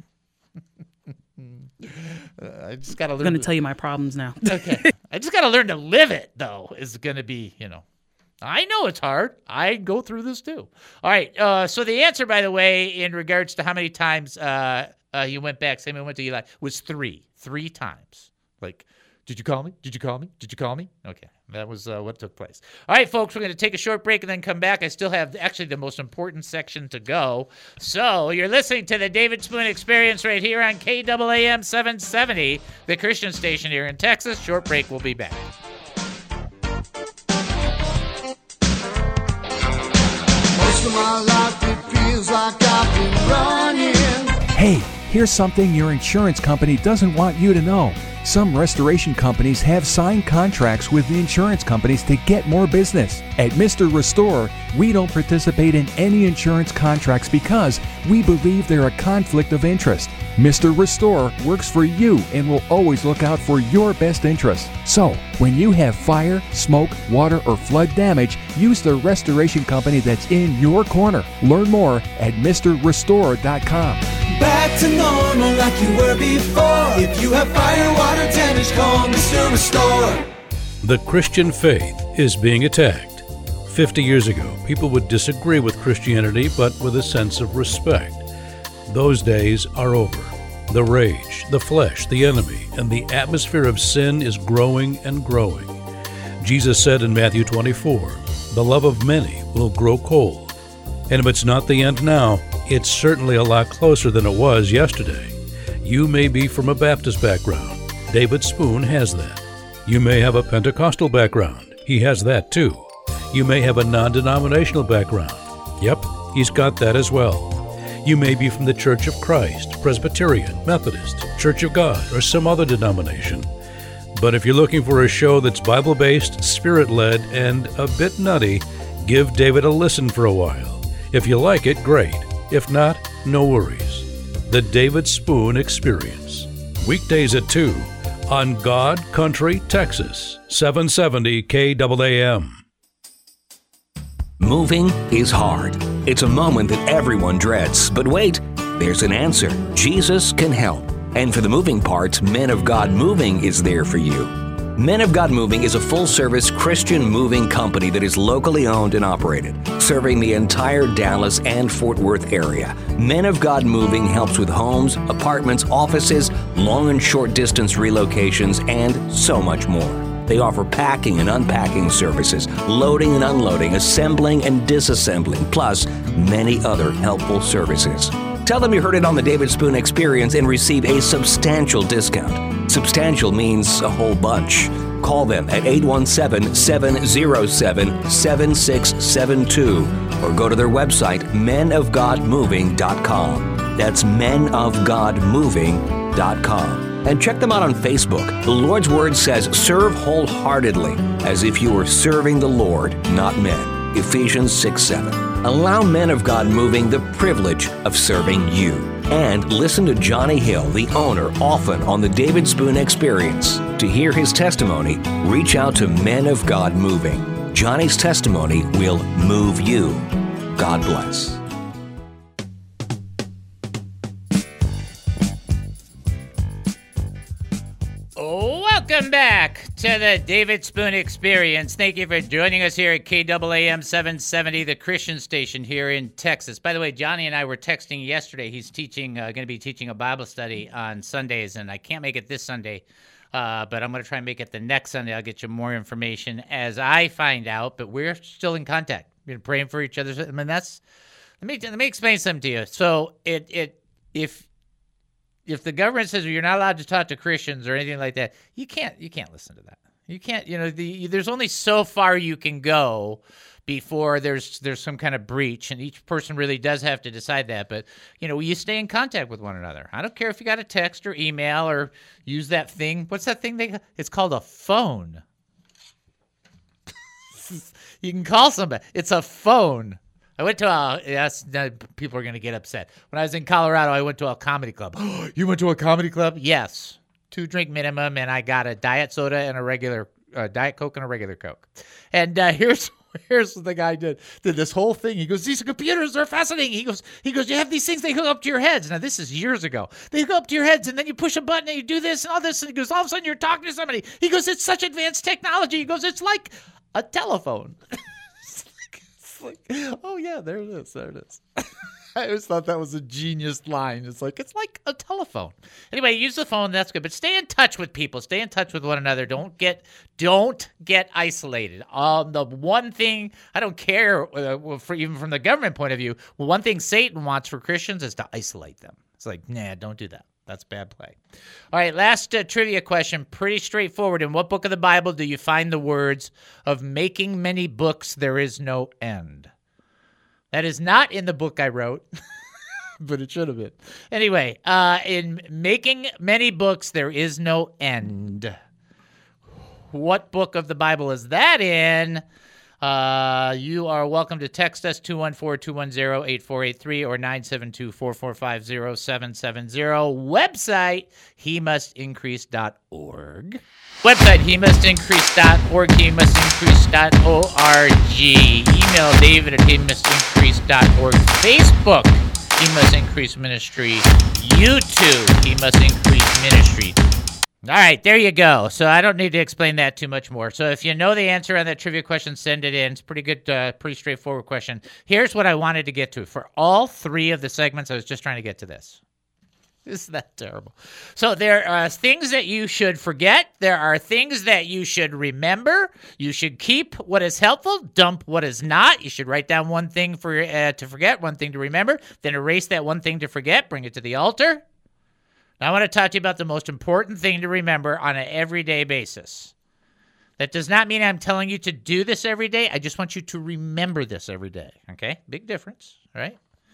it. uh, I just got to learn. I'm going to tell you my problems now. Okay. I just got to learn to live it, though, is going to be, you know. I know it's hard. I go through this, too. All right. Uh, so the answer, by the way, in regards to how many times uh, uh, you went back, Samuel went to Eli, was three. Three times. Like, did you call me? Did you call me? Did you call me? Okay. That was uh, what took place. All right, folks, we're going to take a short break and then come back. I still have actually the most important section to go. So you're listening to the David Spoon Experience right here on K A A M seven seventy, the Christian station here in Texas. Short break. We'll be back. Most of my life it feels like I've been running. Hey, Here's something your insurance company doesn't want you to know. Some restoration companies have signed contracts with the insurance companies to get more business. At Mister Restore, we don't participate in any insurance contracts because we believe they're a conflict of interest. Mister Restore works for you and will always look out for your best interests. So, when you have fire, smoke, water, or flood damage, use the restoration company that's in your corner. Learn more at Mister Restore dot com. Back to normal like you were before. If you have fire, water damage, call Mister Restore. The Christian faith is being attacked. Fifty years ago, people would disagree with Christianity, but with a sense of respect. Those days are over. The rage, the flesh, the enemy, and the atmosphere of sin is growing and growing. Jesus said in Matthew twenty-four, "The love of many will grow cold." And if it's not the end now, it's certainly a lot closer than it was yesterday. You may be from a Baptist background. David Spoon has that. You may have a Pentecostal background. He has that too. You may have a non-denominational background. Yep, he's got that as well. You may be from the Church of Christ, Presbyterian, Methodist, Church of God, or some other denomination. But if you're looking for a show that's Bible-based, Spirit-led, and a bit nutty, give David a listen for a while. If you like it, great. If not, no worries. The David Spoon Experience. Weekdays at two on God Country, Texas, seven seventy K A A M. Moving is hard. It's a moment that everyone dreads. But wait, there's an answer. Jesus can help. And for the moving parts, Men of God Moving is there for you. Men of God Moving is a full-service Christian moving company that is locally owned and operated, serving the entire Dallas and Fort Worth area. Men of God Moving helps with homes, apartments, offices, long and short distance relocations, and so much more. They offer packing and unpacking services, loading and unloading, assembling and disassembling, plus many other helpful services. Tell them you heard it on the David Spoon Experience and receive a substantial discount. Substantial means a whole bunch. Call them at eight one seven, seven zero seven, seven six seven two or go to their website, men of god moving dot com. That's men of god moving dot com. And check them out on Facebook. The Lord's Word says, serve wholeheartedly, as if you were serving the Lord, not men. Ephesians six seven. Allow Men of God Moving the privilege of serving you. And listen to Johnny Hill, the owner, often on the David Spoon Experience. To hear his testimony, reach out to Men of God Moving. Johnny's testimony will move you. God bless. Welcome back to the David Spoon Experience. Thank you for joining us here at K A A M seven seventy, the Christian station here in Texas. By the way, Johnny and I were texting yesterday. He's teaching, uh, going to be teaching a Bible study on Sundays, and I can't make it this Sunday, uh, but I'm going to try and make it the next Sunday. I'll get you more information as I find out, but we're still in contact. We're praying for each other. I mean, that's, let me, let me explain something to you. So it, it, if, If the government says you're not allowed to talk to Christians or anything like that, you can't you can't listen to that. You can't, you know, the, there's only so far you can go before there's there's some kind of breach, and each person really does have to decide that. But, you know, you stay in contact with one another. I don't care if you got a text or email or use that thing. What's that thing they it's called a phone. You can call somebody. It's a phone. I went to a, yes, people are going to get upset. When I was in Colorado, I went to a comedy club. You went to a comedy club? Yes. Two drink minimum, and I got a diet soda and a regular, uh, Diet Coke and a regular Coke. And uh, here's here's what the guy did. Did this whole thing. He goes, these computers are fascinating. He goes, he goes, you have these things, they hook up to your heads. Now, this is years ago. They hook up to your heads, and then you push a button, and you do this and all this. And he goes, all of a sudden, you're talking to somebody. He goes, it's such advanced technology. He goes, it's like a telephone. Like, oh yeah, there it is. There it is. I always thought that was a genius line. It's like it's like a telephone. Anyway, use the phone. That's good. But stay in touch with people. Stay in touch with one another. Don't get don't get isolated. Um, the one thing I don't care, uh, for even from the government point of view, well, one thing Satan wants for Christians is to isolate them. It's like, nah, don't do that. That's bad play. All right, last uh, trivia question. Pretty straightforward. In what book of the Bible do you find the words of making many books there is no end? That is not in the book I wrote, but it should have been. Anyway, uh, in making many books, there is no end. What book of the Bible is that in? Uh, you are welcome to text us two one four, two one zero, eight four eight three or nine seven two, four four five zero, seven seven zero. Website, he must increase dot org. Website, he must increase dot org, he must increase dot org. Email David at he must increase dot org. Facebook, He Must Increase Ministry. YouTube, He Must Increase Ministry. All right, there you go. So I don't need to explain that too much more. So if you know the answer on that trivia question, send it in. It's a pretty good, uh, pretty straightforward question. Here's what I wanted to get to. For all three of the segments, I was just trying to get to this. Isn't that terrible? So there are things that you should forget. There are things that you should remember. You should keep what is helpful, dump what is not. You should write down one thing for uh, to forget, one thing to remember, then erase that one thing to forget, bring it to the altar. Now, I want to talk to you about the most important thing to remember on an everyday basis. That does not mean I'm telling you to do this every day. I just want you to remember this every day, okay? Big difference, right?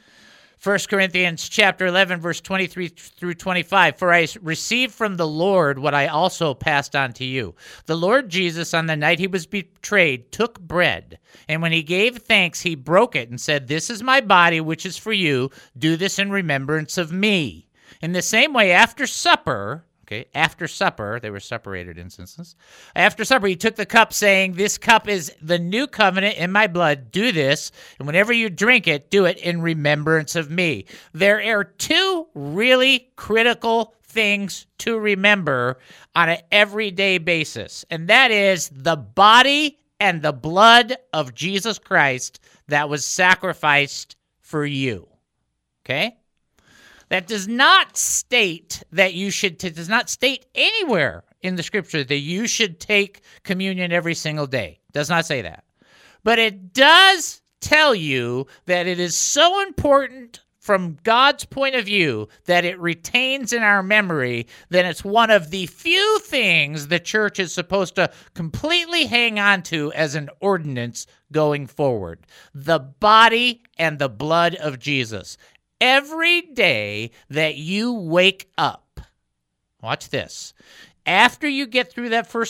First Corinthians chapter eleven, verse twenty-three through twenty-five. For I received from the Lord what I also passed on to you. The Lord Jesus, on the night he was betrayed, took bread, and when he gave thanks, he broke it and said, "This is my body, which is for you. Do this in remembrance of me." In the same way, after supper, okay, after supper, they were separated instances. After supper, he took the cup, saying, "This cup is the new covenant in my blood. Do this, and whenever you drink it, do it in remembrance of me." There are two really critical things to remember on an everyday basis, and that is the body and the blood of Jesus Christ that was sacrificed for you, okay? That does not state that you should, it does not state anywhere in the scripture that you should take communion every single day. It does not say that. But it does tell you that it is so important from God's point of view that it retains in our memory that it's one of the few things the church is supposed to completely hang on to as an ordinance going forward. The body and the blood of Jesus. Every day that you wake up, watch this, after you get through that first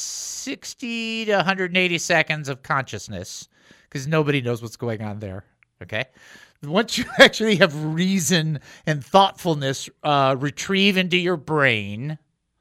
sixty to one hundred eighty seconds of consciousness, because nobody knows what's going on there, okay? Once you actually have reason and thoughtfulness uh, retrieve into your brain,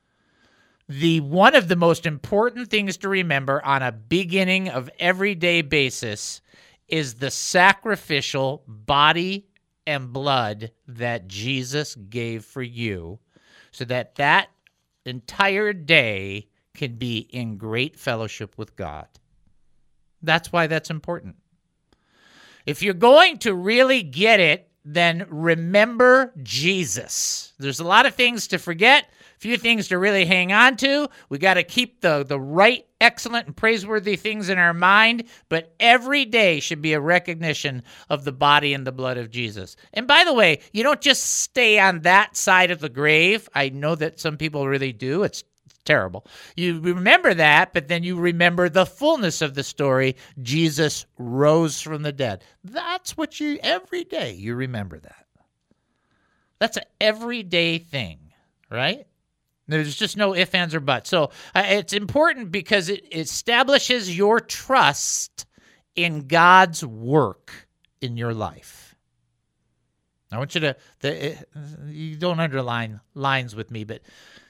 the one of the most important things to remember on a beginning of everyday basis is the sacrificial body and blood that Jesus gave for you, so that that entire day can be in great fellowship with God. That's why that's important. If you're going to really get it, then remember Jesus. There's a lot of things to forget, a few things to really hang on to. We got to keep the, the right, excellent, and praiseworthy things in our mind, but every day should be a recognition of the body and the blood of Jesus. And by the way, you don't just stay on that side of the grave. I know that some people really do. It's terrible. You remember that, but then you remember the fullness of the story. Jesus rose from the dead. That's what you, every day you remember that. That's an everyday thing, right? There's just no ifs, ands, or buts. So uh, it's important because it establishes your trust in God's work in your life. I want you to, the, you don't underline lines with me, but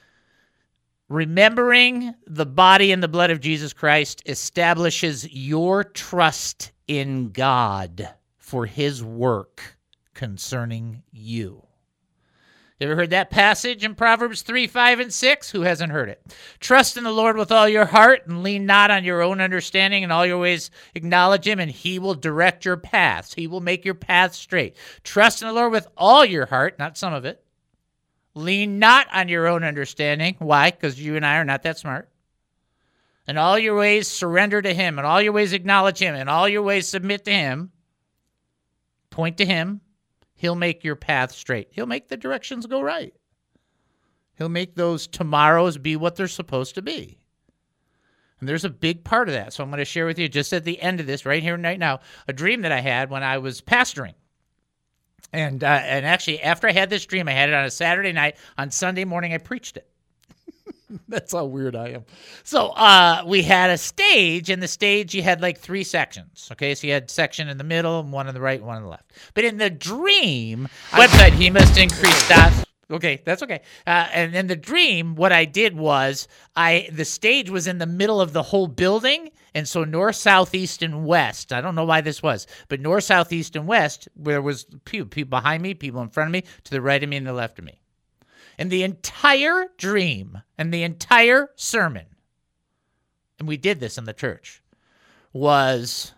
remembering the body and the blood of Jesus Christ establishes your trust in God for his work concerning you. You ever heard that passage in Proverbs three, five, and six? Who hasn't heard it? Trust in the Lord with all your heart and lean not on your own understanding. In all your ways acknowledge him, and he will direct your paths. He will make your paths straight. Trust in the Lord with all your heart, not some of it. Lean not on your own understanding. Why? Because you and I are not that smart. In all your ways surrender to him. In all your ways acknowledge him. In all your ways submit to him. Point to him. He'll make your path straight. He'll make the directions go right. He'll make those tomorrows be what they're supposed to be. And there's a big part of that. So I'm going to share with you just at the end of this, right here and right now, a dream that I had when I was pastoring. And uh, and actually, after I had this dream, I had it on a Saturday night. On Sunday morning, I preached it. That's how weird I am. So uh, we had a stage, and the stage, you had like three sections. Okay, so you had section in the middle, and one on the right, and one on the left. But in the dream, website, he must increase stats. Okay, that's okay. Uh, and in the dream, what I did was, I the stage was in the middle of the whole building, and so north, south, east, and west. I don't know why this was, but north, south, east, and west, there was people, people behind me, people in front of me, to the right of me, and the left of me. And the entire dream and the entire sermon, and we did this in the church, was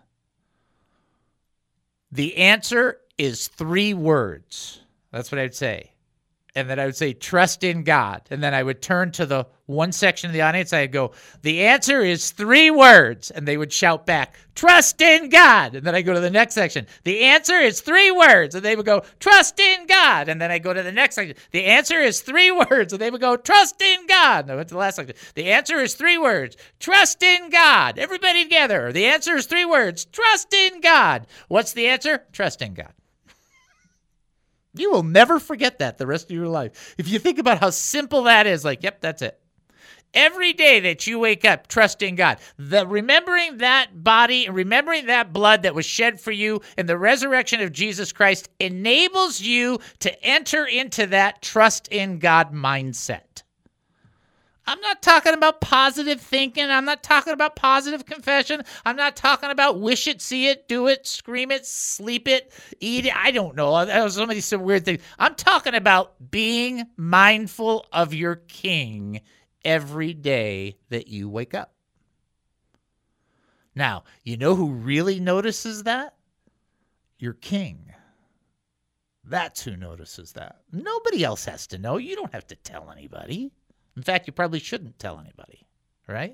the answer is three words. That's what I'd say. And then I would say, trust in God. And then I would turn to the one section of the audience. I'd go, the answer is three words. And they would shout back, trust in God. And then I go to the next section. The answer is three words. And they would go, trust in God. And then I go to the next section. The answer is three words. And they would go, trust in God. And I went to the last section. The answer is three words. Trust in God. Everybody together. The answer is three words. Trust in God. What's the answer? Trust in God. You will never forget that the rest of your life. If you think about how simple that is, like, yep, that's it. Every day that you wake up, trust in God. The remembering that body, remembering that blood that was shed for you and the resurrection of Jesus Christ enables you to enter into that trust in God mindset. I'm not talking about positive thinking. I'm not talking about positive confession. I'm not talking about wish it, see it, do it, scream it, sleep it, eat it. I don't know. That was so many some weird things. I'm talking about being mindful of your King every day that you wake up. Now, you know who really notices that? Your King. That's who notices that. Nobody else has to know. You don't have to tell anybody. In fact, you probably shouldn't tell anybody, right?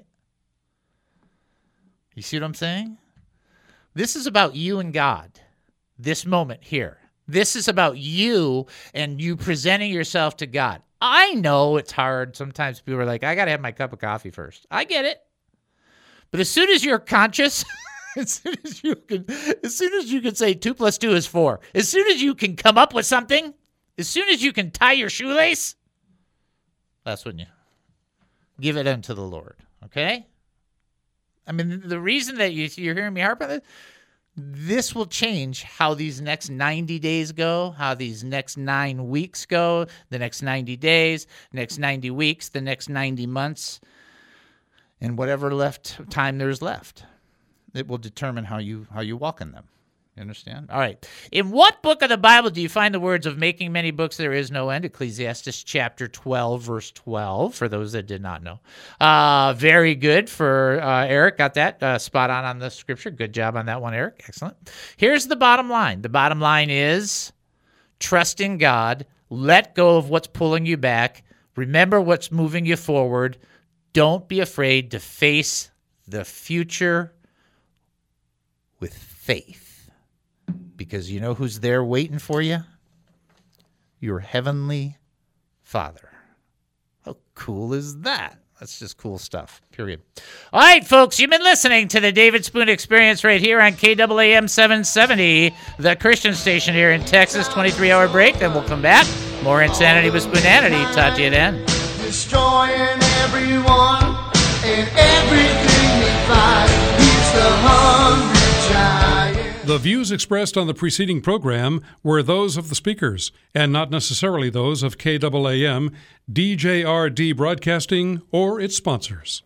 You see what I'm saying? This is about you and God, this moment here. This is about you and you presenting yourself to God. I know it's hard. Sometimes people are like, I got to have my cup of coffee first. I get it. But as soon as you're conscious, as soon as you can, as soon as you can say two plus two is four, as soon as you can come up with something, as soon as you can tie your shoelace, that's when you give it unto the Lord, okay? I mean, the reason that you, you're hearing me harp on this, this will change how these next ninety days go, how these next nine weeks go, the next ninety days, next ninety weeks, the next ninety months, and whatever left time there's left. It will determine how you how you walk in them. You understand? All right. In what book of the Bible do you find the words of making many books there is no end? Ecclesiastes chapter twelve, verse twelve, for those that did not know. Uh, very good for uh, Eric. Got that uh, spot on on the scripture. Good job on that one, Eric. Excellent. Here's the bottom line. The bottom line is trust in God. Let go of what's pulling you back. Remember what's moving you forward. Don't be afraid to face the future with faith. Because you know who's there waiting for you? Your heavenly Father. How cool is that? That's just cool stuff, period. All right, folks, you've been listening to the David Spoon Experience right here on K A A M seven seventy, the Christian station here in Texas. twenty-three hour break, then we'll come back. More Insanity with Spoonanity. Talk to you then. Destroying everyone and everything they find. He's the hungry giant. The views expressed on the preceding program were those of the speakers, and not necessarily those of K A A M, D J R D Broadcasting, or its sponsors.